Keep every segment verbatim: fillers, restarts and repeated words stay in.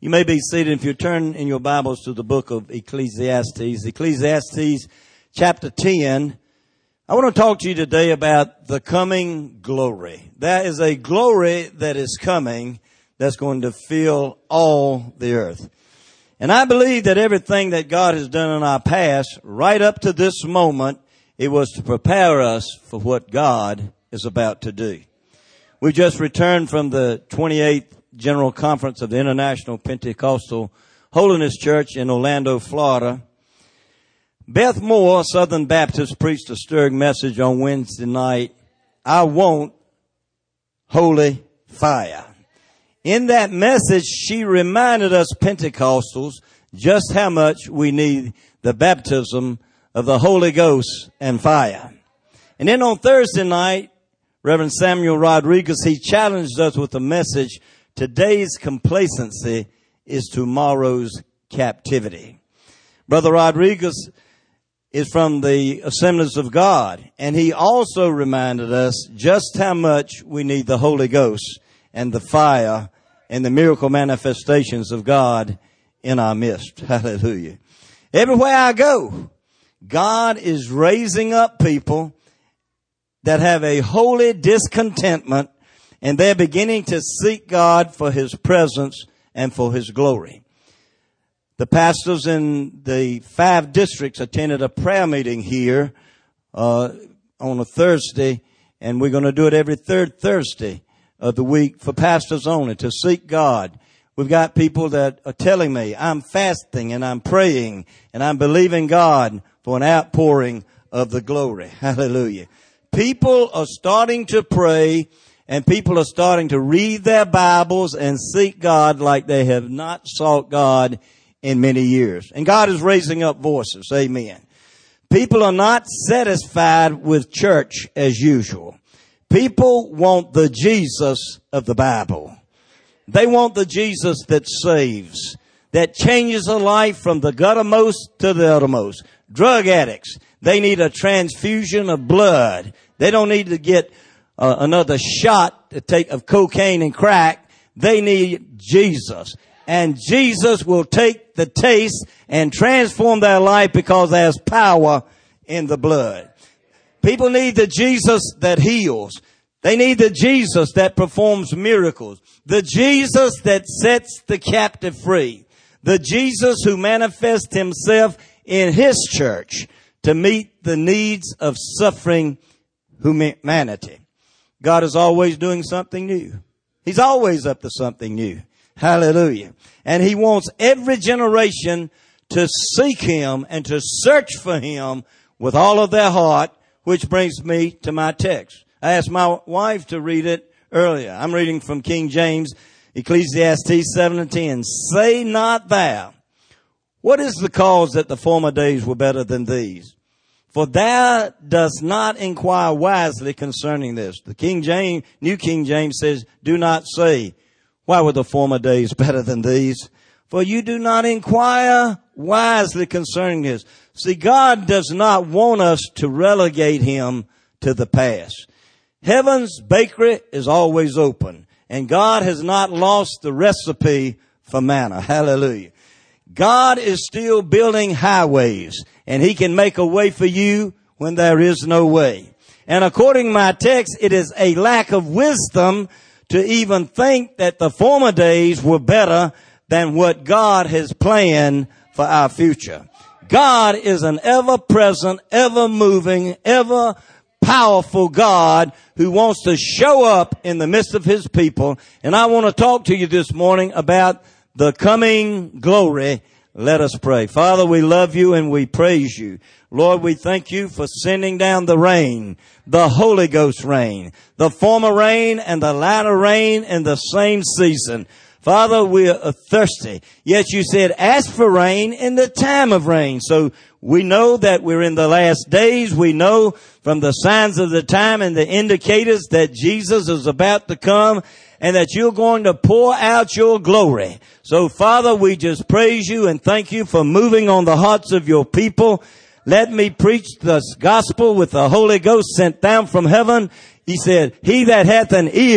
You may be seated if you turn in your Bibles to the book of Ecclesiastes. Ecclesiastes chapter ten. I want to talk to you today about the coming glory. There is a glory that is coming that's going to fill all the earth. And I believe that everything that God has done in our past, right up to this moment, it was to prepare us for what God is about to do. We just returned from the twenty-eighth General Conference of the International Pentecostal Holiness Church in Orlando, Florida. Beth Moore, Southern Baptist, preached a stirring message on Wednesday night. I want holy fire. In that message, she reminded us Pentecostals just how much we need the baptism of the Holy Ghost and fire. And then on Thursday night, Reverend Samuel Rodriguez, he challenged us with a message. Today's complacency is tomorrow's captivity. Brother Rodriguez is from the Assemblies of God, and he also reminded us just how much we need the Holy Ghost and the fire and the miracle manifestations of God in our midst. Hallelujah. Everywhere I go, God is raising up people that have a holy discontentment, and they're beginning to seek God for His presence and for His glory. The pastors in the five districts attended a prayer meeting here uh on a Thursday, and we're going to do it every third Thursday of the week for pastors only, to seek God. We've got people that are telling me, I'm fasting and I'm praying and I'm believing God for an outpouring of the glory. Hallelujah. People are starting to pray, and people are starting to read their Bibles and seek God like they have not sought God in many years. And God is raising up voices. Amen. People are not satisfied with church as usual. People want the Jesus of the Bible. They want the Jesus that saves, that changes a life from the guttermost to the uttermost. Drug addicts, they need a transfusion of blood. They don't need to get uh, another shot to take of cocaine and crack. They need Jesus. And Jesus will take the taste and transform their life because there's power in the blood. People need the Jesus that heals. They need the Jesus that performs miracles. The Jesus that sets the captive free. The Jesus who manifests Himself in His church to meet the needs of suffering humanity. God is always doing something new. He's always up to something new. Hallelujah. And He wants every generation to seek Him and to search for Him with all of their heart, which brings me to my text. I asked my wife to read it earlier. I'm reading from King James, Ecclesiastes seven and ten. Say not thou, what is the cause that the former days were better than these? For thou dost not inquire wisely concerning this. The King James, New King James says, do not say, why were the former days better than these? For you do not inquire wisely concerning this. See, God does not want us to relegate Him to the past. Heaven's bakery is always open, and God has not lost the recipe for manna. Hallelujah. God is still building highways, and He can make a way for you when there is no way. And according to my text, it is a lack of wisdom to even think that the former days were better than what God has planned for our future. God is an ever-present, ever-moving, ever-powerful God who wants to show up in the midst of His people. And I want to talk to you this morning about the coming glory. Let us pray. Father, we love You and we praise You. Lord, we thank You for sending down the rain, the Holy Ghost rain, the former rain and the latter rain in the same season. Father, we are thirsty. Yet You said, ask for rain in the time of rain. So we know that we're in the last days. We know from the signs of the time and the indicators that Jesus is about to come, and that You're going to pour out Your glory. So, Father, we just praise You and thank You for moving on the hearts of Your people. Let me preach the gospel with the Holy Ghost sent down from heaven. He said, he that hath an ear,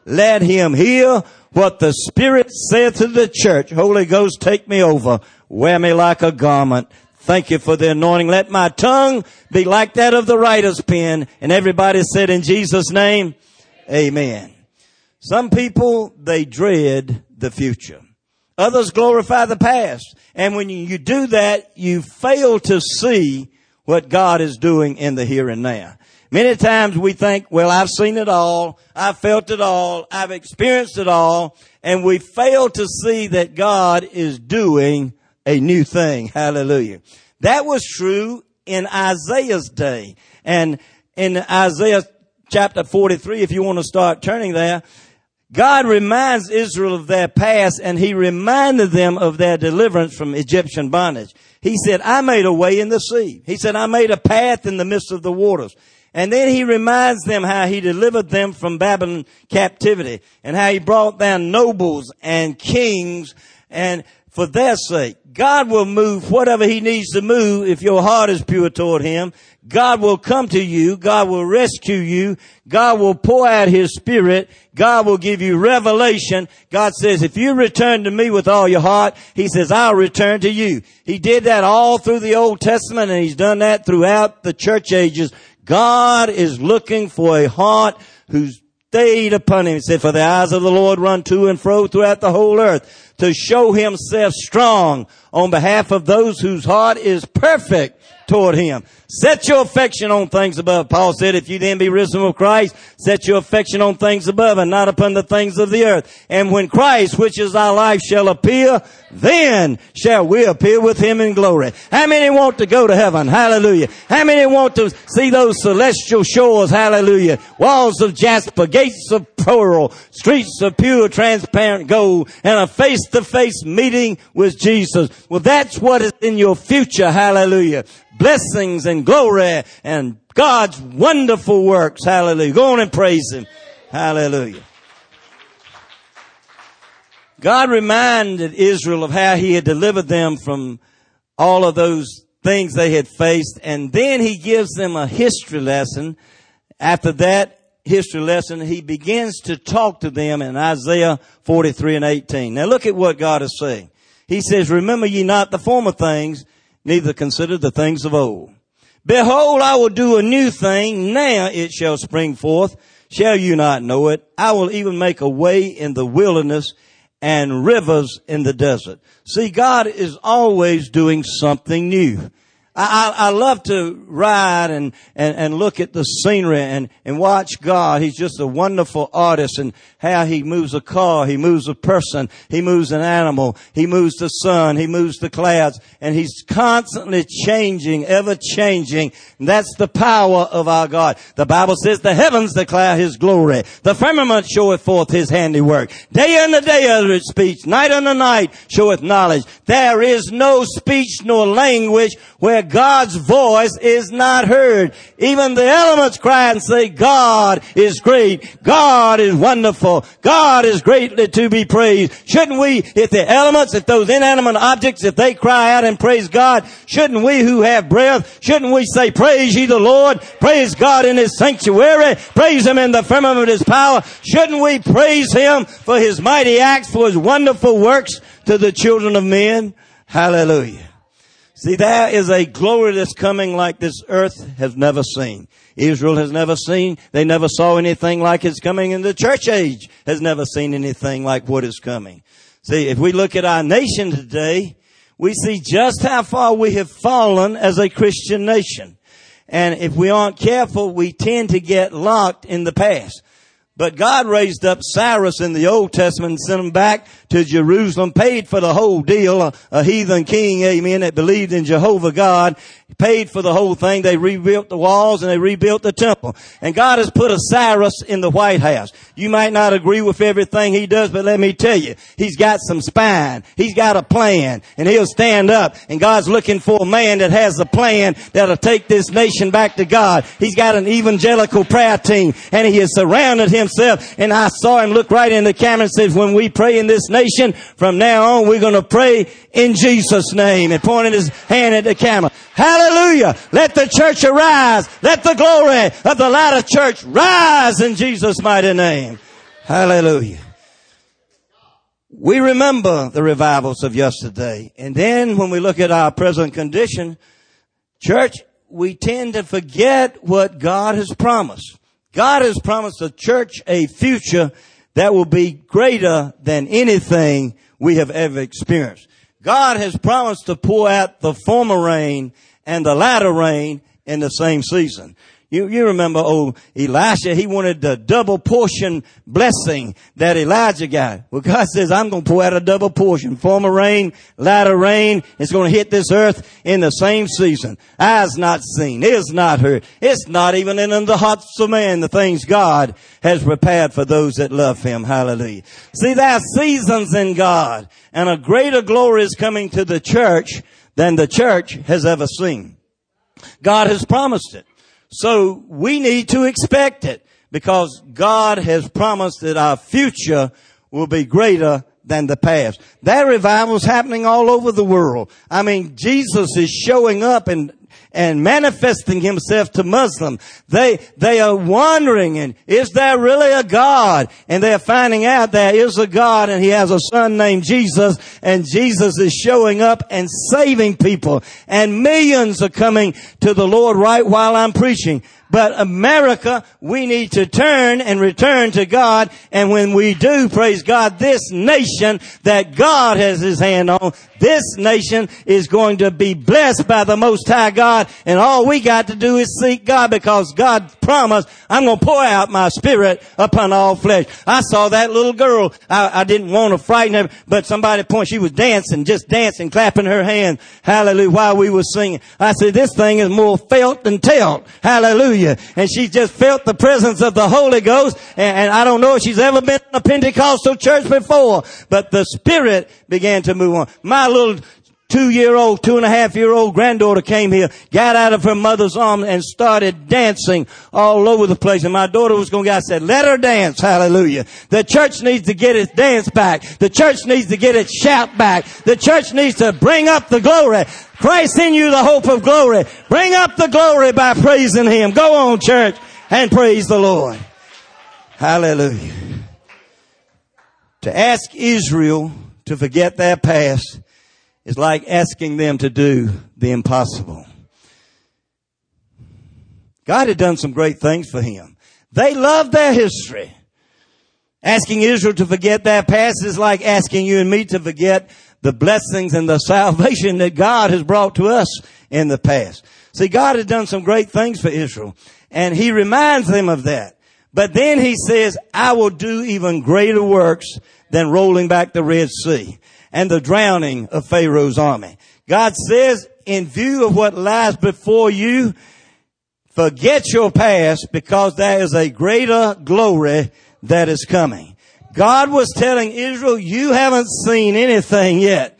Let him hear what the Spirit saith to the church. Holy Ghost, take me over. Wear me like a garment. Thank you for the anointing. Let my tongue be like that of the writer's pen. And everybody said in Jesus' name, amen. Some people, they dread the future. Others glorify the past. And when you do that, you fail to see what God is doing in the here and now. Many times we think, well, I've seen it all. I've felt it all. I've experienced it all. And we fail to see that God is doing a new thing. Hallelujah. That was true in Isaiah's day. And in Isaiah chapter forty-three, if you want to start turning there, God reminds Israel of their past, and he reminded them of their deliverance from Egyptian bondage. He said, I made a way in the sea. He said, I made a path in the midst of the waters. And then he reminds them how he delivered them from Babylon captivity, and how he brought down nobles and kings, and for their sake. God will move whatever he needs to move if your heart is pure toward him. God will come to you. God will rescue you. God will pour out his Spirit. God will give you revelation. God says, if you return to me with all your heart, he says, I'll return to you. He did that all through the Old Testament, and he's done that throughout the church ages. God is looking for a heart who's stayed upon him. He said, for the eyes of the Lord run to and fro throughout the whole earth, to show himself strong on behalf of those whose heart is perfect toward him. Set your affection on things above. Paul said, if you then be risen with Christ, set your affection on things above and not upon the things of the earth. And when Christ, which is our life, shall appear, then shall we appear with him in glory. How many want to go to heaven? Hallelujah. How many want to see those celestial shores? Hallelujah. Walls of jasper, gates of pearl, streets of pure transparent gold, and a face-to-face meeting with Jesus. Well, that's what is in your future. Hallelujah. Blessings and glory and God's wonderful works. Hallelujah. Go on and praise him. Hallelujah. God reminded Israel of how he had delivered them from all of those things they had faced. And then he gives them a history lesson. After that history lesson, he begins to talk to them in Isaiah forty-three and eighteen. Now look at what God is saying. He says, remember ye not the former things, neither consider the things of old. Behold, I will do a new thing. Now it shall spring forth. Shall you not know it? I will even make a way in the wilderness and rivers in the desert. See, God is always doing something new. I, I, I love to ride and, and, and look at the scenery and, and watch God. He's just a wonderful artist, and how he moves a car, he moves a person, he moves an animal, he moves the sun, he moves the clouds, and he's constantly changing, ever changing. And that's the power of our God. The Bible says the heavens declare his glory. The firmament showeth forth his handiwork. Day unto day uttereth speech. Night unto night showeth knowledge. There is no speech nor language where God's voice is not heard. Even the elements cry and say, God is great. God is wonderful. God is greatly to be praised. Shouldn't we, if the elements, if those inanimate objects, if they cry out and praise God, shouldn't we who have breath, shouldn't we say, praise ye the Lord, praise God in his sanctuary, praise him in the firmament of his power? Shouldn't we praise him for his mighty acts, for his wonderful works to the children of men? Hallelujah. See, there is a glory that's coming like this earth has never seen. Israel has never seen. They never saw anything like it's coming, and the church age has never seen anything like what is coming. See, if we look at our nation today, we see just how far we have fallen as a Christian nation. And if we aren't careful, we tend to get locked in the past. But God raised up Cyrus in the Old Testament and sent him back to Jerusalem, paid for the whole deal, a, a heathen king, amen, that believed in Jehovah God, paid for the whole thing. They rebuilt the walls and they rebuilt the temple. And God has put a Cyrus in the White House. You might not agree with everything he does, but let me tell you, he's got some spine. He's got a plan, and he'll stand up. And God's looking for a man that has a plan that'll take this nation back to God. He's got an evangelical prayer team, and he has surrounded himself. And I saw him look right in the camera and says, when we pray in this nation, from now on, we're going to pray in Jesus' name, and pointed his hand at the camera. Hallelujah. Let the church arise. Let the glory of the latter church rise in Jesus' mighty name. Hallelujah. We remember the revivals of yesterday. And then when we look at our present condition, church, we tend to forget what God has promised. God has promised the church a future that will be greater than anything we have ever experienced. God has promised to pour out the former rain and the latter rain in the same season. You, you remember old Elisha, he wanted the double portion blessing that Elijah got. Well, God says, I'm going to pour out a double portion. Former rain, latter rain. It's going to hit this earth in the same season. Eyes not seen, ears not heard. It's not even in the hearts of man, the things God has prepared for those that love Him. Hallelujah. See, there are seasons in God, and a greater glory is coming to the church than the church has ever seen. God has promised it. So we need to expect it because God has promised that our future will be greater than the past. That revival is happening all over the world. I mean, Jesus is showing up and and manifesting Himself to Muslims. They, they are wondering, and is there really a God? And they're finding out there is a God, and He has a Son named Jesus, and Jesus is showing up and saving people. And millions are coming to the Lord right while I'm preaching. But America, we need to turn and return to God. And when we do, praise God, this nation that God has His hand on, this nation is going to be blessed by the Most High God. And all we got to do is seek God because God promised, I'm going to pour out my Spirit upon all flesh. I saw that little girl. I, I didn't want to frighten her, but somebody pointed, she was dancing, just dancing, clapping her hands. Hallelujah, while we were singing. I said, this thing is more felt than telt. Hallelujah. And she just felt the presence of the Holy Ghost. And, and I don't know if she's ever been in a Pentecostal church before, but the Spirit began to move on. My little two-year-old, two-and-a-half-year-old granddaughter came here, got out of her mother's arms, and started dancing all over the place. And my daughter was going to go, I said, let her dance. Hallelujah. The church needs to get its dance back. The church needs to get its shout back. The church needs to bring up the glory. Christ in you, the hope of glory. Bring up the glory by praising Him. Go on, church, and praise the Lord. Hallelujah. To ask Israel to forget their past is like asking them to do the impossible. God had done some great things for him. They loved their history. Asking Israel to forget their past is like asking you and me to forget the blessings and the salvation that God has brought to us in the past. See, God had done some great things for Israel, and He reminds them of that. But then He says, I will do even greater works than rolling back the Red Sea and the drowning of Pharaoh's army. God says, in view of what lies before you, forget your past because there is a greater glory that is coming. God was telling Israel, you haven't seen anything yet.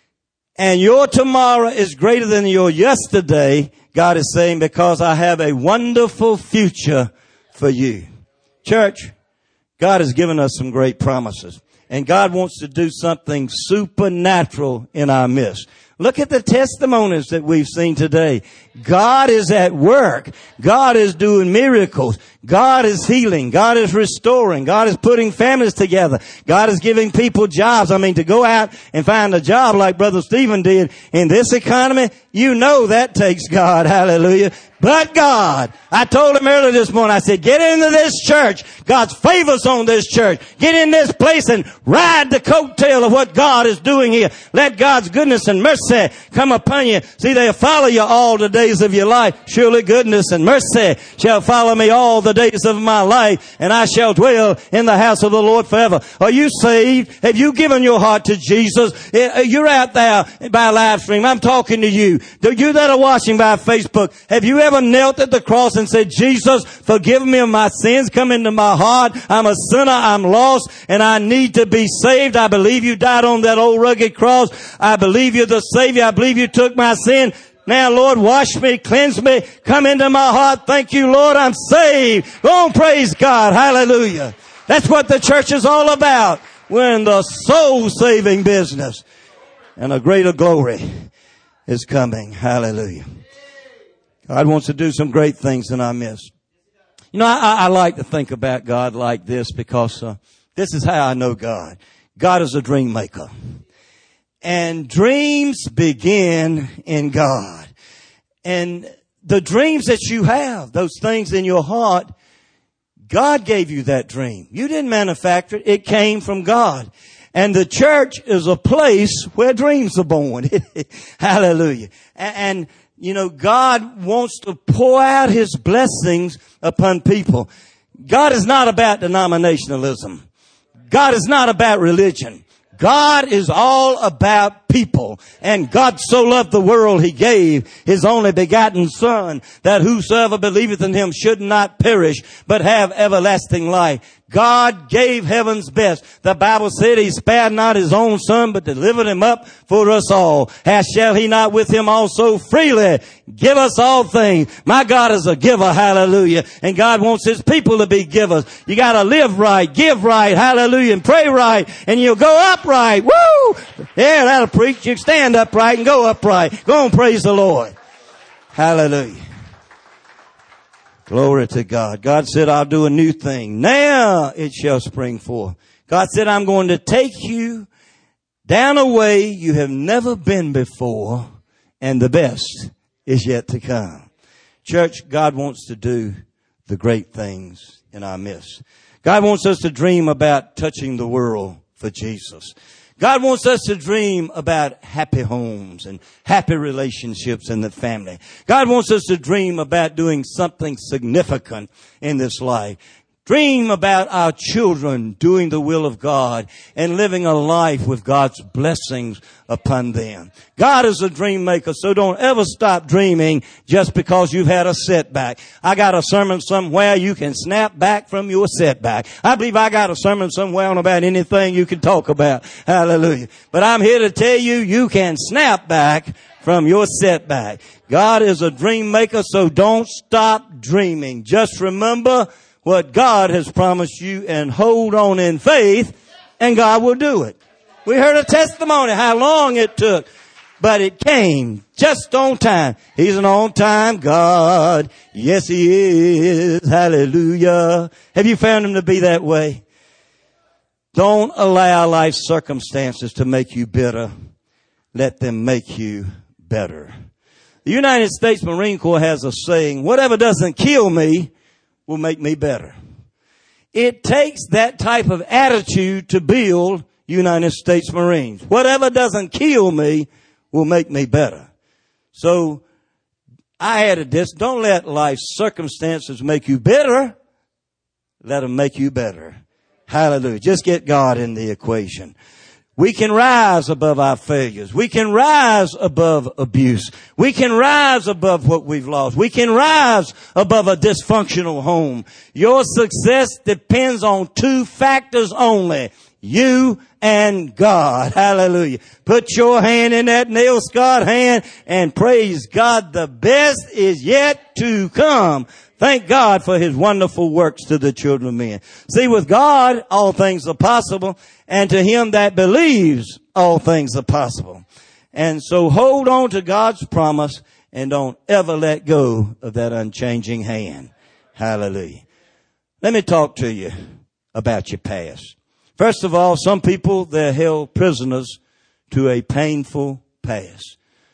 And your tomorrow is greater than your yesterday, God is saying, because I have a wonderful future for you. Church, God has given us some great promises. And God wants to do something supernatural in our midst. Look at the testimonies that we've seen today. God is at work. God is doing miracles. God is healing. God is restoring. God is putting families together. God is giving people jobs. I mean, to go out and find a job like Brother Stephen did in this economy, you know that takes God. Hallelujah. But God, I told him earlier this morning, I said, get into this church. God's favor's on this church. Get in this place and ride the coattail of what God is doing here. Let God's goodness and mercy come upon you. See, they'll follow you all the days of your life. Surely goodness and mercy shall follow me all the days of my life, and I shall dwell in the house of the Lord forever. Are you saved? Have you given your heart to Jesus? You're out there by live stream. I'm talking to you. You that are watching by Facebook, have you ever knelt at the cross and said, Jesus, forgive me of my sins. Come into my heart. I'm a sinner. I'm lost, and I need to be saved. I believe you died on that old rugged cross. I believe you're the Savior. I believe you took my sin. Now, Lord, wash me, cleanse me, come into my heart. Thank you, Lord, I'm saved. Go on, praise God. Hallelujah. That's what the church is all about. We're in the soul-saving business. And a greater glory is coming. Hallelujah. God wants to do some great things in our midst. You know, I, I like to think about God like this because uh, This is how I know God. God is a dream maker. And dreams begin in God. And the dreams that you have, those things in your heart, God gave you that dream. You didn't manufacture it. It came from God. And the church is a place where dreams are born. Hallelujah. And, and, you know, God wants to pour out His blessings upon people. God is not about denominationalism. God is not about religion. God is all about people. And God so loved the world, He gave His only begotten Son, that whosoever believeth in Him should not perish, but have everlasting life. God gave heaven's best. The Bible said He spared not His own Son, but delivered Him up for us all. How shall He not with Him also freely give us all things? My God is a giver, hallelujah. And God wants His people to be givers. You gotta live right, give right, hallelujah, and pray right, and you'll go upright. Woo! Yeah, that'll preach. You stand upright and go upright. Go on, praise the Lord. Hallelujah. Glory to God. God said, I'll do a new thing. Now it shall spring forth. God said, I'm going to take you down a way you have never been before, and the best is yet to come. Church, God wants to do the great things in our midst. God wants us to dream about touching the world for Jesus. God wants us to dream about happy homes and happy relationships in the family. God wants us to dream about doing something significant in this life. Dream about our children doing the will of God and living a life with God's blessings upon them. God is a dream maker, so don't ever stop dreaming just because you've had a setback. I got a sermon somewhere you can snap back from your setback. I believe I got a sermon somewhere on about anything you can talk about. Hallelujah. But I'm here to tell you, you can snap back from your setback. God is a dream maker, so don't stop dreaming. Just remember what God has promised you and hold on in faith, and God will do it. We heard a testimony how long it took, but it came just on time. He's an on-time God. Yes, He is. Hallelujah. Have you found Him to be that way? Don't allow life's circumstances to make you bitter. Let them make you better. The United States Marine Corps has a saying, whatever doesn't kill me will make me better. It takes that type of attitude to build United States Marines. Whatever doesn't kill me will make me better. So I added this, don't let life's circumstances make you bitter. Let them make you better. Hallelujah. Just get God in the equation. We can rise above our failures. We can rise above abuse. We can rise above what we've lost. We can rise above a dysfunctional home. Your success depends on two factors only. You and God. Hallelujah. Put your hand in that nail-scarred hand and praise God. The best is yet to come. Thank God for His wonderful works to the children of men. See, with God, all things are possible. And to him that believes, all things are possible. And so hold on to God's promise and don't ever let go of that unchanging hand. Hallelujah. Let me talk to you about your past. First of all, some people, they're held prisoners to a painful past.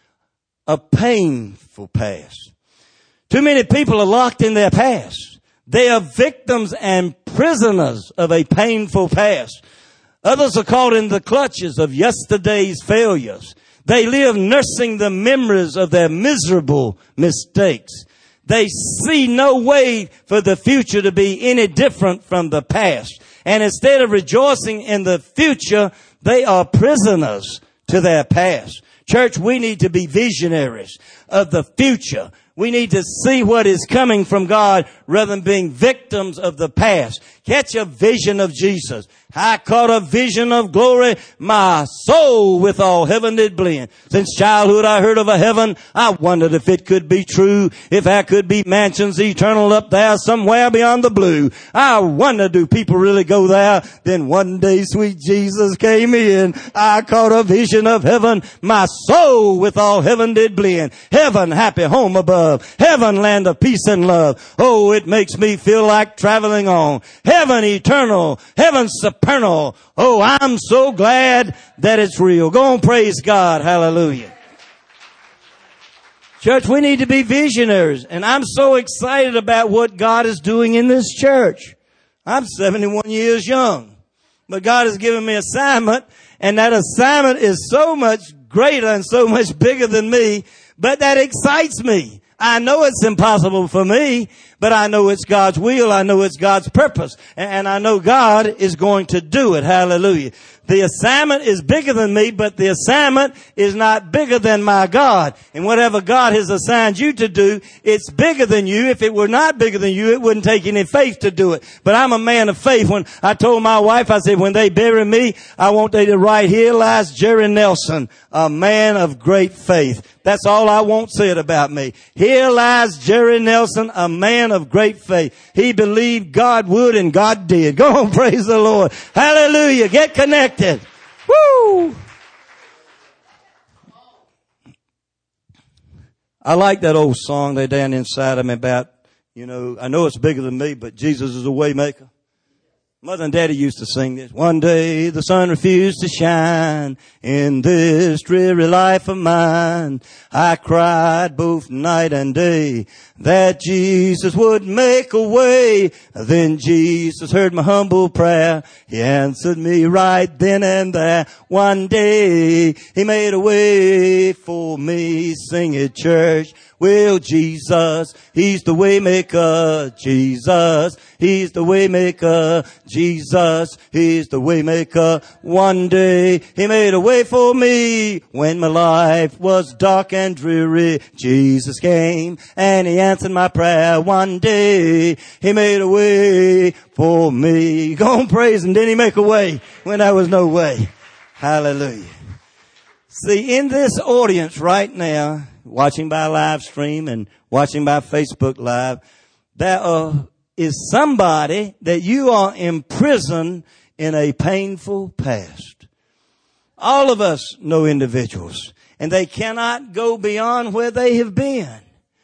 A painful past. Too many people are locked in their past. They are victims and prisoners of a painful past. Others are caught in the clutches of yesterday's failures. They live nursing the memories of their miserable mistakes. They see no way for the future to be any different from the past. And instead of rejoicing in the future, they are prisoners to their past. Church, we need to be visionaries of the future. We need to see what is coming from God rather than being victims of the past. Catch a vision of Jesus. I caught a vision of glory. My soul with all heaven did blend. Since childhood I heard of a heaven. I wondered if it could be true. If there could be mansions eternal up there somewhere beyond the blue. I wonder, do people really go there? Then one day sweet Jesus came in. I caught a vision of heaven. My soul with all heaven did blend. Heaven, happy home above. Heaven, land of peace and love. Oh, it makes me feel like traveling on. Heaven eternal. Heaven supreme. eternal. Oh, I'm so glad that it's real. Go on, praise God. Hallelujah. Church, we need to be visionaries. And I'm so excited about what God is doing in this church. I'm seventy-one years young. But God has given me an assignment. And that assignment is so much greater and so much bigger than me. But that excites me. I know it's impossible for me, but I know it's God's will. I know it's God's purpose. And I know God is going to do it. Hallelujah. The assignment is bigger than me, but the assignment is not bigger than my God. And whatever God has assigned you to do, it's bigger than you. If it were not bigger than you, it wouldn't take any faith to do it. But I'm a man of faith. When I told my wife, I said, when they bury me, I want they to write, here lies Jerry Nelson, a man of great faith. That's all I want said about me. Here lies Jerry Nelson, a man of great faith. He believed God would and God did. Go on, praise the Lord. Hallelujah. Get connected. Woo! I like that old song there down inside of me about, you know, I know it's bigger than me, but Jesus is a way maker. Mother and Daddy used to sing this. One day the sun refused to shine in this dreary life of mine. I cried both night and day that Jesus would make a way. Then Jesus heard my humble prayer. He answered me right then and there. One day He made a way for me. Sing it, church. Well, Jesus, He's the way maker. Jesus, He's the way maker. Jesus, He's the way maker. One day He made a way for me when my life was dark and dreary. Jesus came and He answered my prayer. One day He made a way for me. Go on, praise Him. Didn't He make a way when there was no way? Hallelujah. See, in this audience right now, watching by live stream and watching by Facebook Live, there uh, is somebody that you are imprisoned in a painful past. All of us know individuals, and they cannot go beyond where they have been.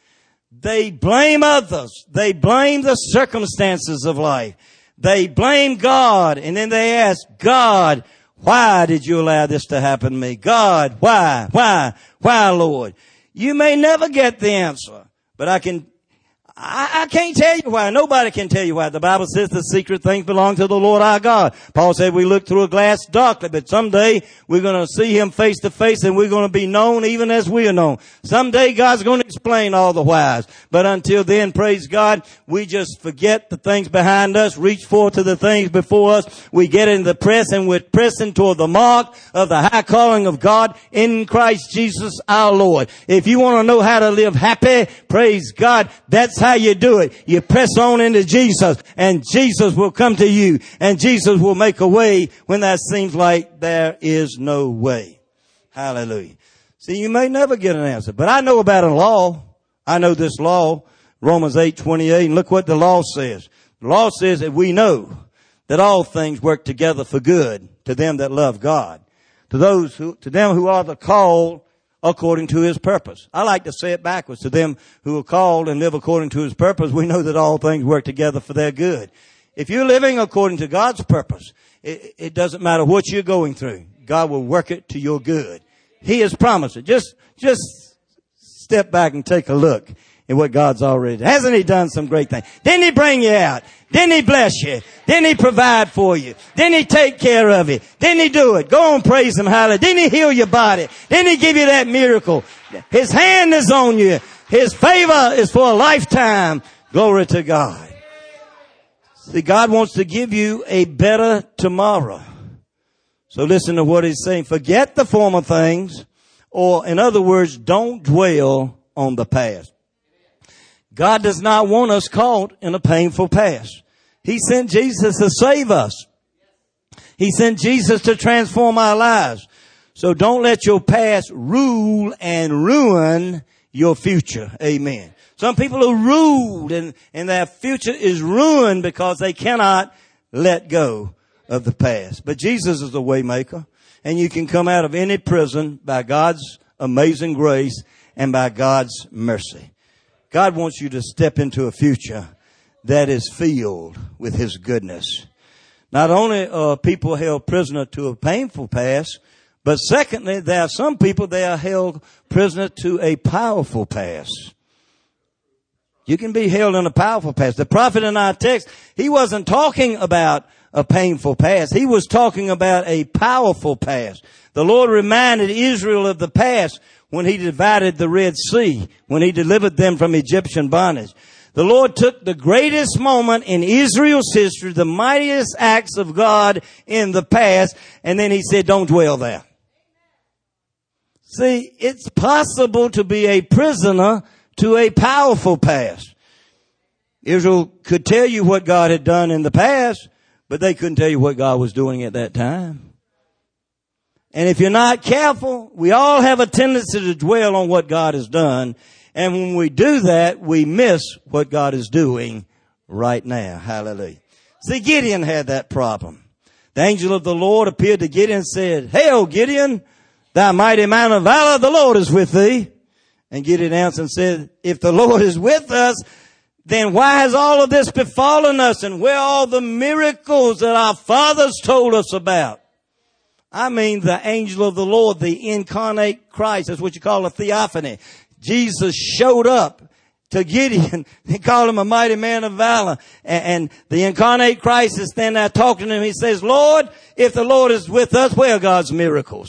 They blame others. They blame the circumstances of life. They blame God, and then they ask, God, why did you allow this to happen to me? God, why, why, why, Lord? You may never get the answer, but I can, I, I can't tell you why. Nobody can tell you why. The Bible says the secret things belong to the Lord our God. Paul said we look through a glass darkly, but someday we're going to see Him face to face and we're going to be known even as we are known. Someday God's going to explain all the whys. But until then, praise God, we just forget the things behind us, reach forward to the things before us. We get in the press and we're pressing toward the mark of the high calling of God in Christ Jesus our Lord. If you want to know how to live happy, praise God, that's how you do it. You press on into Jesus and Jesus will come to you and Jesus will make a way when that seems like there is no way. Hallelujah. See, you may never get an answer, but I know about a law. I know this law, Romans eight twenty-eight, and look what the law says. The law says that we know that all things work together for good to them that love God, to those who, to them who are the called according to His purpose. I like to say it backwards. To them who are called and live according to His purpose, we know that all things work together for their good. If you're living according to God's purpose, it, it doesn't matter what you're going through. God will work it to your good. He has promised it. Just, just step back and take a look at what God's already done. Hasn't He done some great things? Didn't He bring you out? Didn't He bless you? Didn't He provide for you? Didn't He take care of you? Didn't He do it? Go on, praise Him, hallelujah. Didn't He heal your body? Didn't He give you that miracle? His hand is on you. His favor is for a lifetime. Glory to God. See, God wants to give you a better tomorrow. So listen to what He's saying. Forget the former things, or in other words, don't dwell on the past. God does not want us caught in a painful past. He sent Jesus to save us. He sent Jesus to transform our lives. So don't let your past rule and ruin your future. Amen. Some people are ruled and, and their future is ruined because they cannot let go of the past. But Jesus is the way maker, and you can come out of any prison by God's amazing grace and by God's mercy. God wants you to step into a future that is filled with His goodness. Not only are people held prisoner to a painful past, but secondly, there are some people that are held prisoner to a powerful past. You can be held in a powerful past. The prophet in our text, he wasn't talking about a painful past. He was talking about a powerful past. The Lord reminded Israel of the past when he divided the Red Sea, when he delivered them from Egyptian bondage. The Lord took the greatest moment in Israel's history, the mightiest acts of God in the past, and then he said, don't dwell there. See, it's possible to be a prisoner to a powerful past. Israel could tell you what God had done in the past, but they couldn't tell you what God was doing at that time. And if you're not careful, we all have a tendency to dwell on what God has done. And when we do that, we miss what God is doing right now. Hallelujah. See, Gideon had that problem. The angel of the Lord appeared to Gideon and said, Hail, Gideon, thou mighty man of valor, the Lord is with thee. And Gideon answered and said, if the Lord is with us, then why has all of this befallen us? And where are all the miracles that our fathers told us about? I mean, the angel of the Lord, the incarnate Christ. That's what you call a theophany. Jesus showed up to Gideon. They called him a mighty man of valor. And, and the incarnate Christ is standing there talking to him. He says, Lord, if the Lord is with us, where are God's miracles?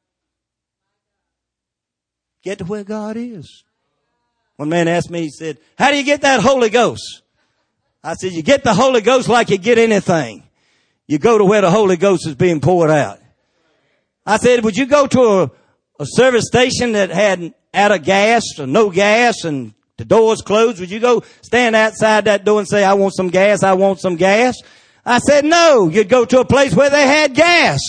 Get to where God is. One man asked me, he said, how do you get that Holy Ghost? I said, you get the Holy Ghost like you get anything. You go to where the Holy Ghost is being poured out. I said, would you go to a, a service station that had out of gas or no gas and the doors closed? Would you go stand outside that door and say, I want some gas, I want some gas? I said, no, you'd go to a place where they had gas.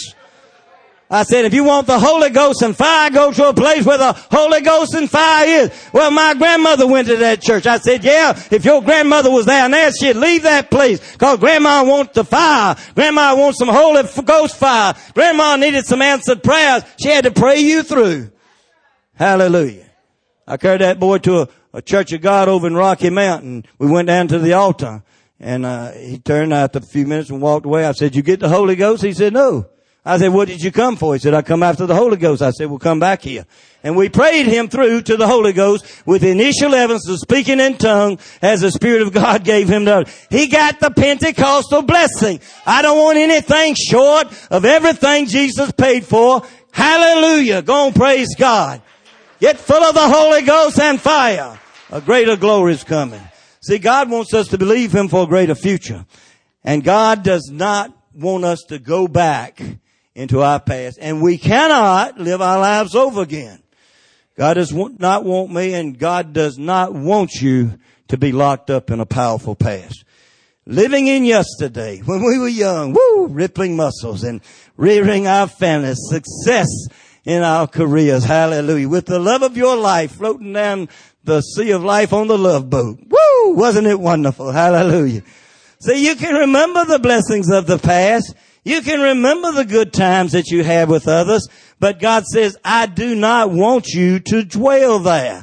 I said, if you want the Holy Ghost and fire, go to a place where the Holy Ghost and fire is. Well, my grandmother went to that church. I said, yeah, if your grandmother was down there, she'd leave that place because Grandma wants the fire. Grandma wants some Holy Ghost fire. Grandma needed some answered prayers. She had to pray you through. Hallelujah. I carried that boy to a, a Church of God over in Rocky Mountain. We went down to the altar and uh, he turned after a few minutes and walked away. I said, you get the Holy Ghost? He said, no. I said, what did you come for? He said, I come after the Holy Ghost. I said, well, come back here. And we prayed him through to the Holy Ghost with initial evidence of speaking in tongue as the Spirit of God gave him to. He got the Pentecostal blessing. I don't want anything short of everything Jesus paid for. Hallelujah. Go on, praise God. Get full of the Holy Ghost and fire. A greater glory is coming. See, God wants us to believe him for a greater future. And God does not want us to go back into our past. And we cannot live our lives over again. God does not want me, and God does not want you to be locked up in a powerful past. Living in yesterday, when we were young, woo, rippling muscles and rearing our families, success in our careers, hallelujah, with the love of your life floating down the sea of life on the love boat. Woo, wasn't it wonderful? Hallelujah. See, you can remember the blessings of the past. You can remember the good times that you had with others, but God says, I do not want you to dwell there.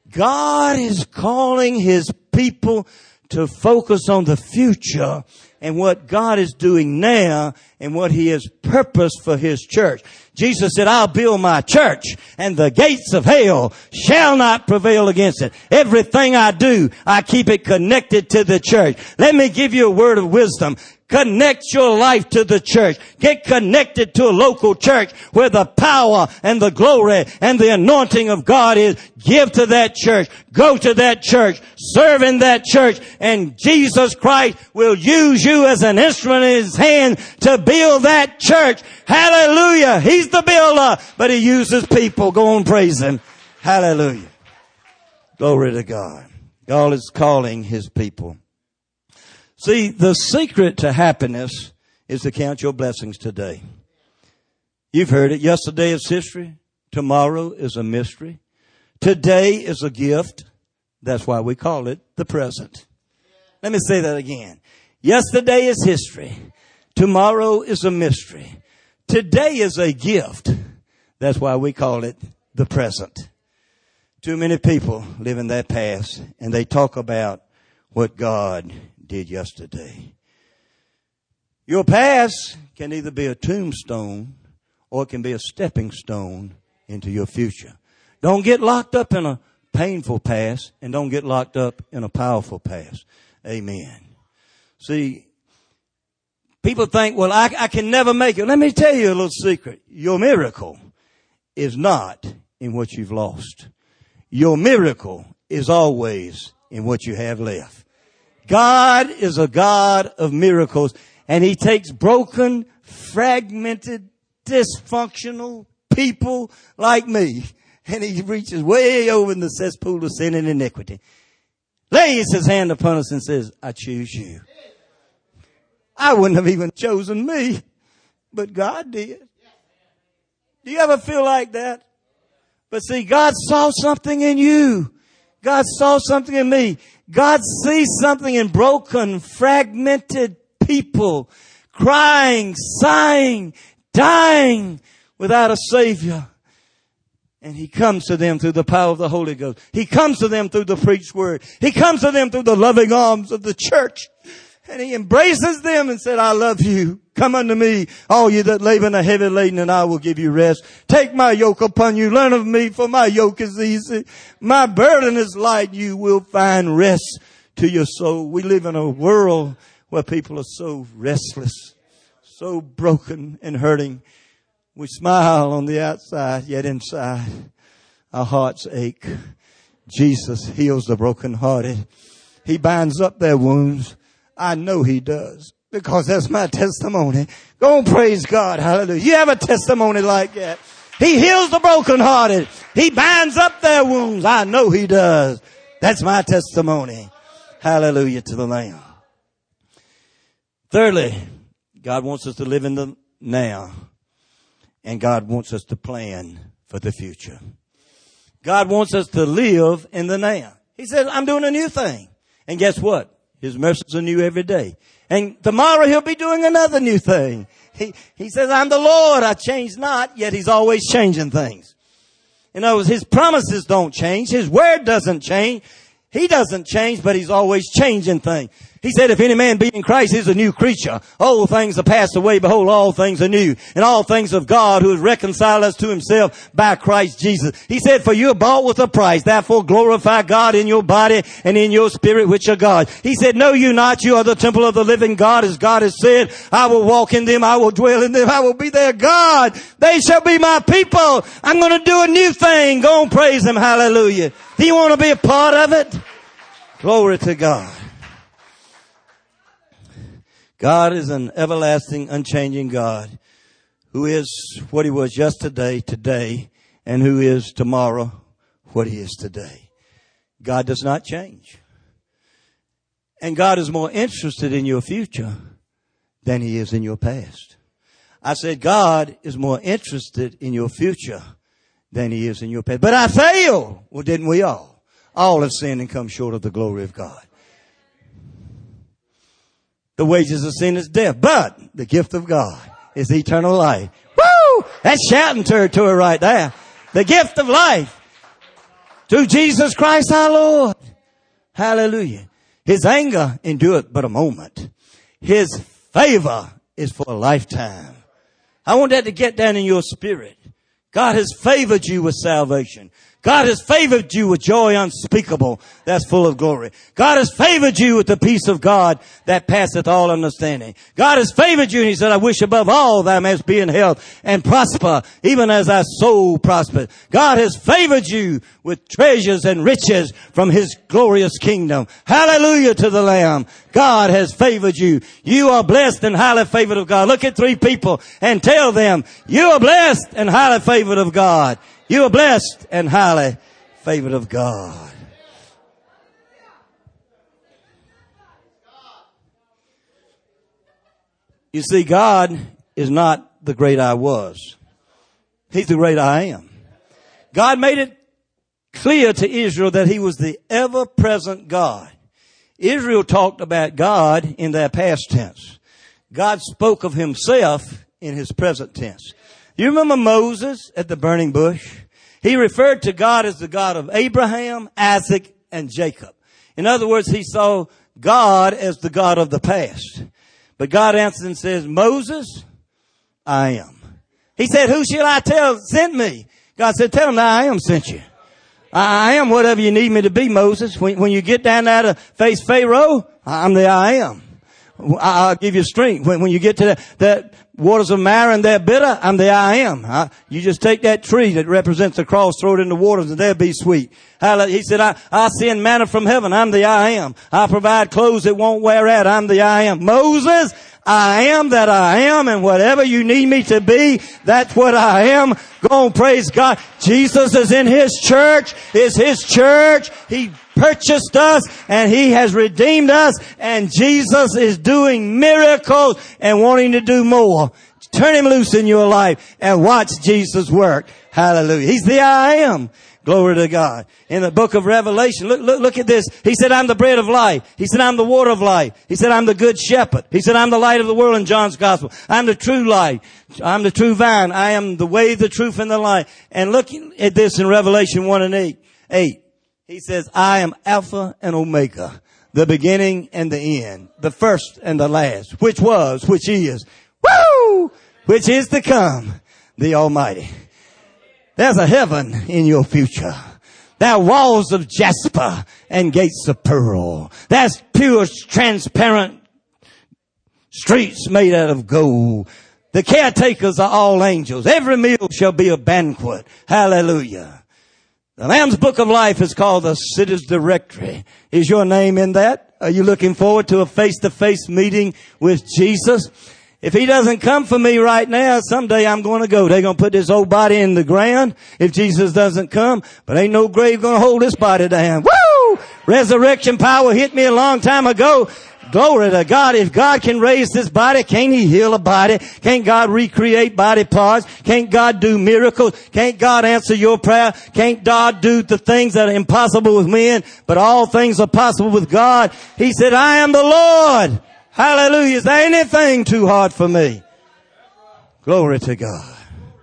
God is calling his people to focus on the future and what God is doing now and what he has purposed for his church. Jesus said, I'll build my church and the gates of hell shall not prevail against it. Everything I do, I keep it connected to the church. Let me give you a word of wisdom. Connect your life to the church. Get connected to a local church where the power and the glory and the anointing of God is. Give to that church. Go to that church. Serve in that church. And Jesus Christ will use you as an instrument in his hand to build that church. Hallelujah. He's the builder, but he uses people. Go and praise him. Hallelujah. Glory to God. God is calling his people. See, the secret to happiness is to count your blessings today. You've heard it. Yesterday is history. Tomorrow is a mystery. Today is a gift. That's why we call it the present. Let me say that again. Yesterday is history. Tomorrow is a mystery. Today is a gift. That's why we call it the present. Too many people live in that past and they talk about what God did yesterday. Your past can either be a tombstone or it can be a stepping stone into your future. Don't get locked up in a painful past, and don't get locked up in a powerful past. Amen. See, people think, well, I, I can never make it. Let me tell you a little secret. Your miracle is not in what you've lost. Your miracle is always in what you have left. God is a God of miracles, and He takes broken, fragmented, dysfunctional people like me, and He reaches way over in the cesspool of sin and iniquity, lays His hand upon us and says, I choose you. I wouldn't have even chosen me, but God did. Do you ever feel like that? But see, God saw something in you. God saw something in me. God sees something in broken, fragmented people, crying, sighing, dying without a Savior. And He comes to them through the power of the Holy Ghost. He comes to them through the preached word. He comes to them through the loving arms of the church. And He embraces them and said, I love you. Come unto me, all you that labor and are heavy laden, and I will give you rest. Take my yoke upon you. Learn of me, for my yoke is easy. My burden is light. You will find rest to your soul. We live in a world where people are so restless, so broken and hurting. We smile on the outside, yet inside our hearts ache. Jesus heals the brokenhearted. He binds up their wounds. I know He does, because that's my testimony. Go and praise God. Hallelujah. You have a testimony like that. He heals the brokenhearted. He binds up their wounds. I know He does. That's my testimony. Hallelujah to the Lamb. Thirdly, God wants us to live in the now, and God wants us to plan for the future. God wants us to live in the now. He says, I'm doing a new thing. And guess what? His mercies are new every day. And tomorrow He'll be doing another new thing. He, he says, I'm the Lord. I change not, yet He's always changing things. In other words, His promises don't change. His word doesn't change. He doesn't change, but He's always changing things. He said, if any man be in Christ, he's a new creature. Old things are passed away. Behold, all things are new. And all things of God, who has reconciled us to Himself by Christ Jesus. He said, for you are bought with a price. Therefore glorify God in your body and in your spirit, which are God. He said, know you not, you are the temple of the living God. As God has said, I will walk in them. I will dwell in them. I will be their God. They shall be my people. I'm going to do a new thing. Go and praise Him. Hallelujah. Do you want to be a part of it? Glory to God. God is an everlasting, unchanging God who is what He was yesterday, today, and who is tomorrow, what He is today. God does not change. And God is more interested in your future than He is in your past. I said God is more interested in your future than He is in your past. But I failed. Well, didn't we all? All have sinned and come short of the glory of God. The wages of sin is death, but the gift of God is eternal life. Woo! That's shouting territory right there. The gift of life through Jesus Christ our Lord. Hallelujah. His anger endureth but a moment. His favor is for a lifetime. I want that to get down in your spirit. God has favored you with salvation. God has favored you with joy unspeakable that's full of glory. God has favored you with the peace of God that passeth all understanding. God has favored you, and He said, I wish above all thou mayest be in health and prosper, even as thy soul prospers. God has favored you with treasures and riches from His glorious kingdom. Hallelujah to the Lamb. God has favored you. You are blessed and highly favored of God. Look at three people and tell them, you are blessed and highly favored of God. You are blessed and highly favored of God. You see, God is not the great I was. He's the great I am. God made it clear to Israel that He was the ever-present God. Israel talked about God in their past tense. God spoke of Himself in His present tense. You remember Moses at the burning bush? He referred to God as the God of Abraham, Isaac, and Jacob. In other words, he saw God as the God of the past. But God answers and says, Moses, I am. He said, who shall I tell sent me? God said, tell him that I am sent you. I am whatever you need me to be, Moses. When, when you get down there to face Pharaoh, I'm the I am. I'll give you strength. When, when you get to that, that waters of Marah and they're bitter, I'm the I am. I, you just take that tree that represents the cross, throw it in the waters, and they'll be sweet. Hallelujah. He said, I, I send manna from heaven. I'm the I am. I provide clothes that won't wear out. I'm the I am. Moses, I am that I am, and whatever you need me to be, that's what I am. Go on, praise God. Jesus is in His church. It's His church. He purchased us, and He has redeemed us, and Jesus is doing miracles and wanting to do more. Turn Him loose in your life and watch Jesus work. Hallelujah. He's the I am. Glory to God. In the book of Revelation, look, look, look at this. He said, I'm the bread of life. He said, I'm the water of life. He said, I'm the good shepherd. He said, I'm the light of the world in John's gospel. I'm the true light. I'm the true vine. I am the way, the truth, and the light. And look at this in Revelation one and eight. eight. He says, I am Alpha and Omega, the beginning and the end, the first and the last, which was, which is, woo, which is to come, the Almighty. There's a heaven in your future. There are walls of jasper and gates of pearl. There's pure, transparent streets made out of gold. The caretakers are all angels. Every meal shall be a banquet. Hallelujah. The Lamb's Book of Life is called the City's Directory. Is your name in that? Are you looking forward to a face-to-face meeting with Jesus? If He doesn't come for me right now, someday I'm going to go. They're going to put this old body in the ground if Jesus doesn't come. But ain't no grave going to hold this body down. Woo! Resurrection power hit me a long time ago. Glory to God. If God can raise this body, can't He heal a body? Can't God recreate body parts? Can't God do miracles? Can't God answer your prayer? Can't God do the things that are impossible with men, but all things are possible with God? He said, I am the Lord. Hallelujah. Is there anything too hard for me? Glory to God.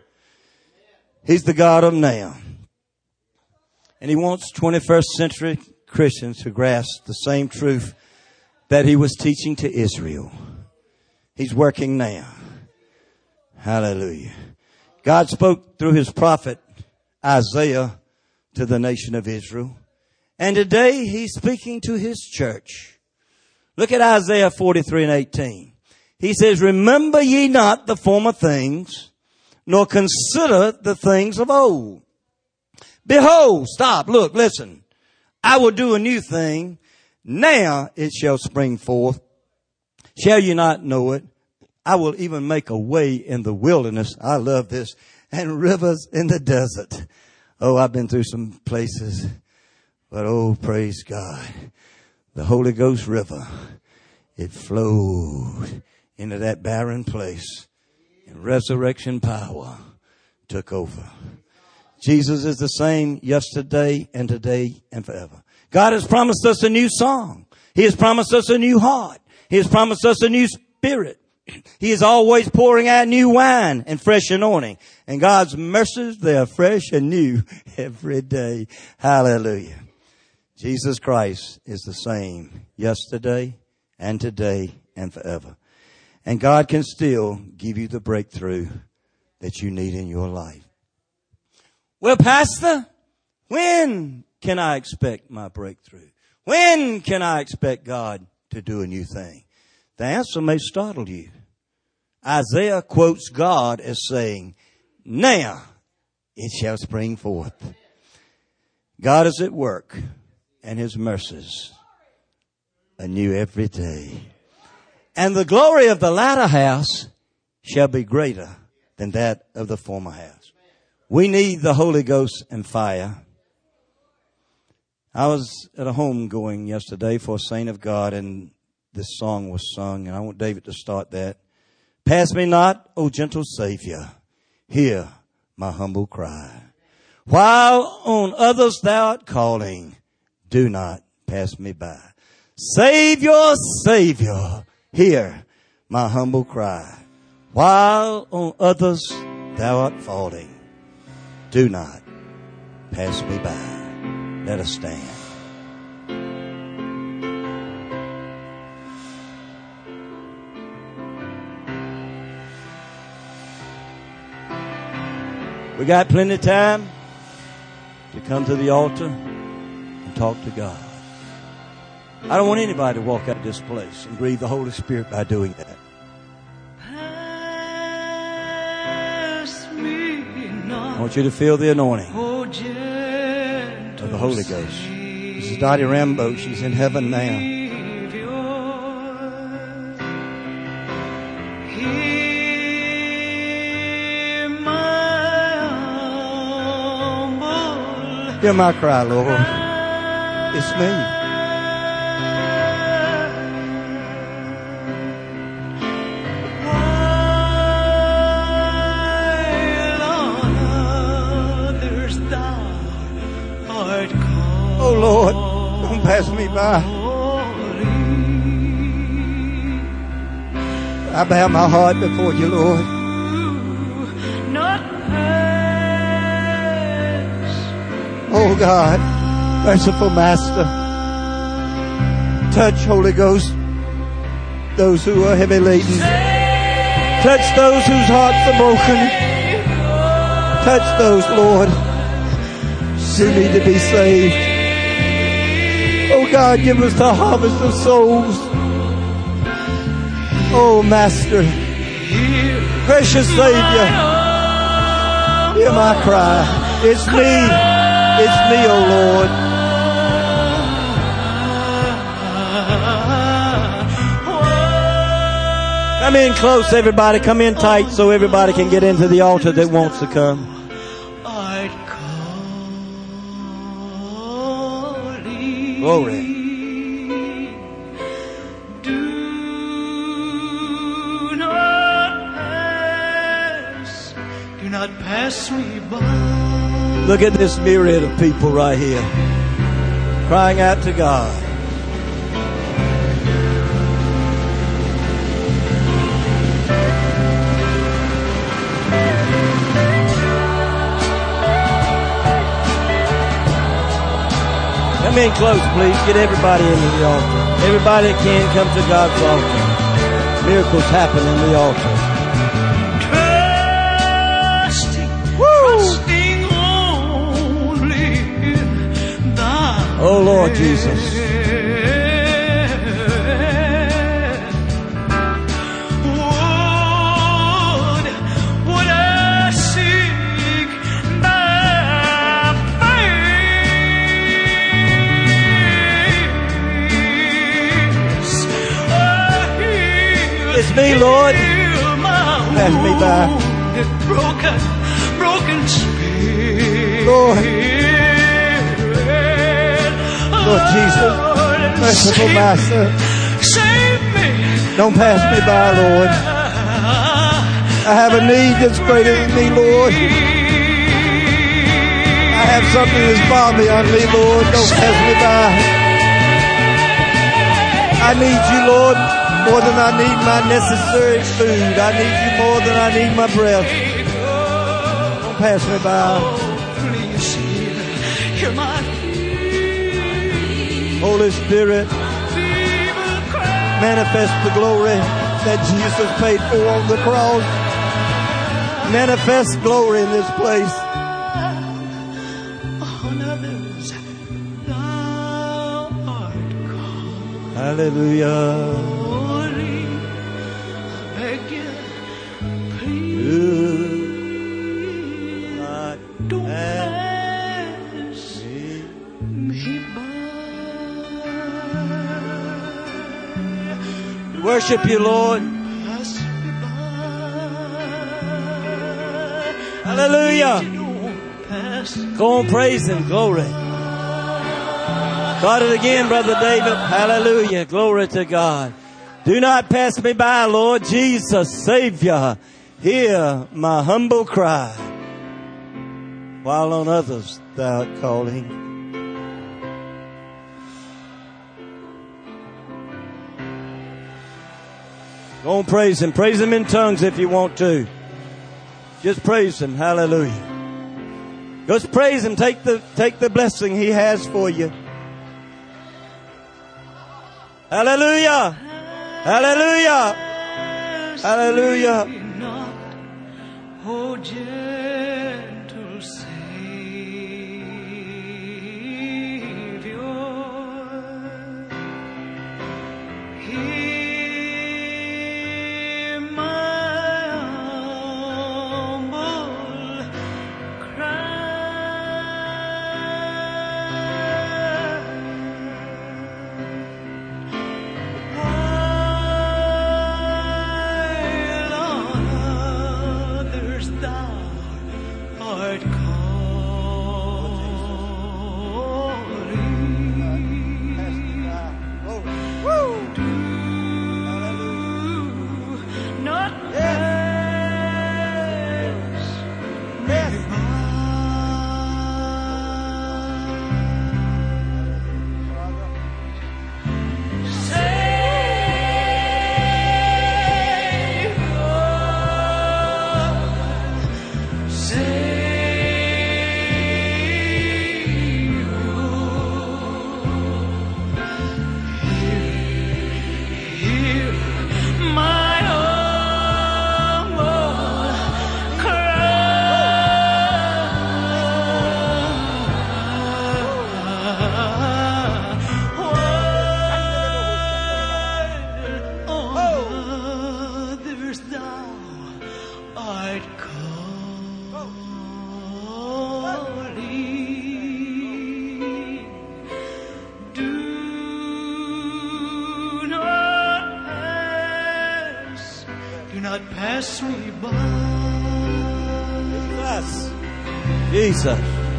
He's the God of now. And He wants twenty-first century Christians to grasp the same truth that He was teaching to Israel. He's working now. Hallelujah. God spoke through His prophet Isaiah to the nation of Israel. And today He's speaking to His church. Look at Isaiah forty-three and eighteen. He says, remember ye not the former things, nor consider the things of old. Behold, stop, look, listen. I will do a new thing. Now it shall spring forth. Shall you not know it? I will even make a way in the wilderness. I love this. And rivers in the desert. Oh, I've been through some places. But oh, praise God. The Holy Ghost River, it flowed into that barren place, and resurrection power took over. Jesus is the same yesterday and today and forever. God has promised us a new song. He has promised us a new heart. He has promised us a new spirit. He is always pouring out new wine and fresh anointing. And God's mercies, they are fresh and new every day. Hallelujah. Jesus Christ is the same yesterday and today and forever. And God can still give you the breakthrough that you need in your life. Well, Pastor, when can I expect my breakthrough? When can I expect God to do a new thing? The answer may startle you. Isaiah quotes God as saying, now it shall spring forth. God is at work. And His mercies are new every day. And the glory of the latter house shall be greater than that of the former house. We need the Holy Ghost and fire. I was at a homegoing yesterday for a saint of God, and this song was sung, and I want David to start that. Pass me not, O gentle Savior, hear my humble cry. While on others thou art calling, do not pass me by. Savior, Savior, hear my humble cry. While on others thou art falling, do not pass me by. Let us stand. We got plenty of time to come to the altar and talk to God. I don't want anybody to walk out of this place and grieve the Holy Spirit by doing that. I want you to feel the anointing of the Holy Ghost. This is Dottie Rambo. She's in heaven now. Hear my cry, Lord. It's me. Oh Lord, don't pass me by. I bow my heart before you, Lord. Oh God, merciful Master, touch, Holy Ghost, those who are heavy laden. Touch those whose hearts are broken. Touch those, Lord, who need to be saved. Oh God, give us the harvest of souls. Oh Master, precious Savior, hear my cry. It's me. It's me, oh Lord. Come in close, everybody. Come in tight so everybody can get into the altar that wants to come. Glory. Do not pass, do not pass me by. Look at this myriad of people right here crying out to God. Come in close, please. Get everybody into the altar. Everybody that can, come to God's altar. Miracles happen in the altar. Trusting, trusting only in thy Oh, Lord Jesus. Would, would I seek thy face? It's me, Lord. Pass me by. Broken, broken spirit. Lord. Lord Jesus, merciful Master, Save me. don't pass me by, Lord. I have a need that's greater than me, Lord. I have something that's bothering on me, Lord. Don't pass me by. I need you, Lord, more than I need my necessary food. I need you more than I need my breath. Don't pass me by. Please hear my Holy Spirit, manifest the glory that Jesus paid for on the cross. Manifest glory in this place. on others. Thou art God. Hallelujah. Glory, I beg you, please Not don't pass pass me. me by. We worship you, Lord. Pass me by. Hallelujah. Don't pass. Go on, praise Him. Glory. Start it again, Brother David. Hallelujah. Glory to God. Do not pass me by, Lord Jesus, Savior. Hear my humble cry, while on others thou art calling. Go on, praise Him. Praise Him in tongues if you want to. Just praise Him. Hallelujah. Just praise Him. Take the, take the blessing He has for you. Hallelujah. Hallelujah. Hallelujah. Not, oh gentle pass me by. Jesus. Jesus.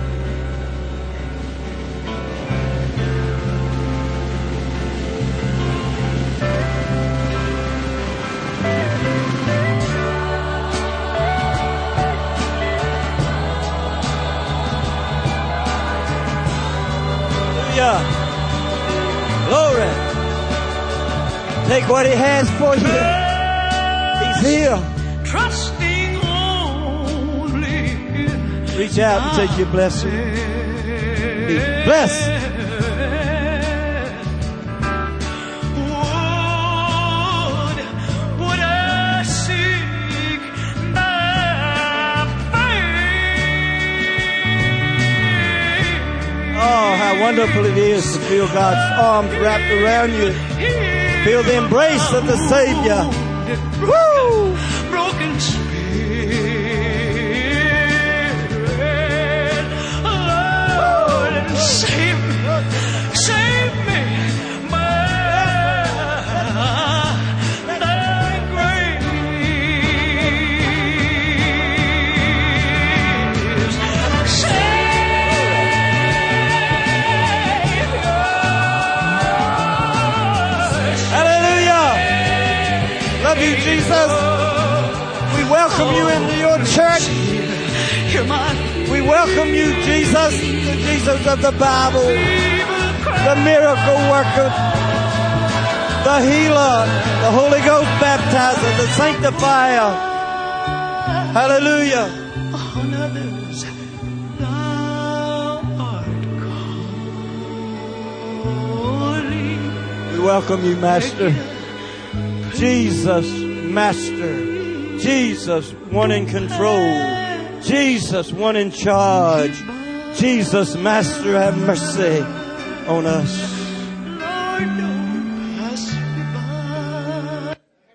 Hallelujah. Glory. Take what He has for you. He's here. Trusting only. Reach out and take your blessing. He's blessed. Would, would I seek thy face? Oh, how wonderful it is to feel God's arms wrapped around you. Feel the embrace of the Savior. Woo! Broken spirit, Lord, save me, save me by thy grace. Hallelujah! Love you, Jesus. We welcome you into your church. You're mine. We welcome you, Jesus, the Jesus of the Bible, the miracle worker, the healer, the Holy Ghost baptizer, the sanctifier. Hallelujah. On others, thou art calling. We welcome you, Master. Jesus, Master. Jesus, one in control. Jesus, one in charge. Jesus, Master, have mercy on us. Lord, don't pass me by.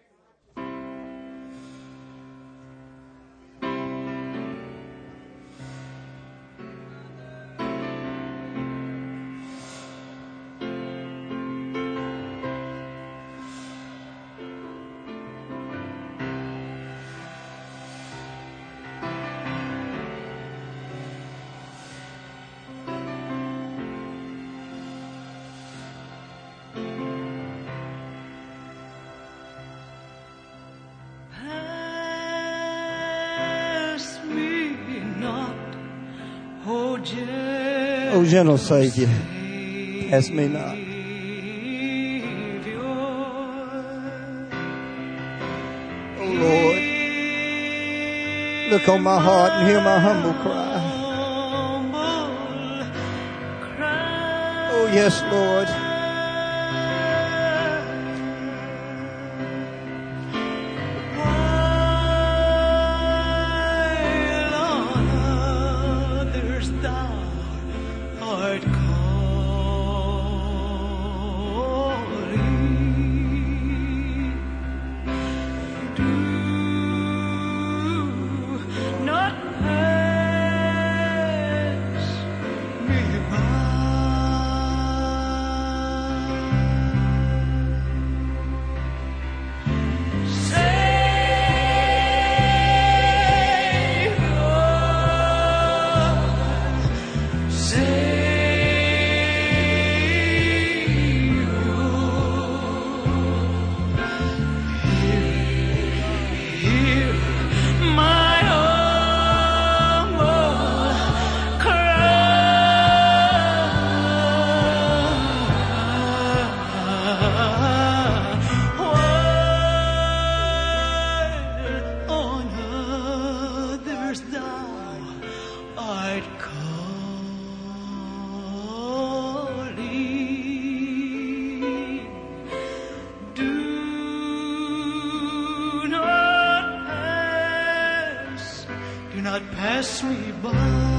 Pass me not, O gentle Oh, gentle Savior, pass me not. Savior. Oh, Lord, look on my heart and hear my humble cry. Humble cry. Oh, yes, Lord. While on others thou art calling, do not pass me Hear my humble cry. While on others thou art calling, do not pass, do not pass me by.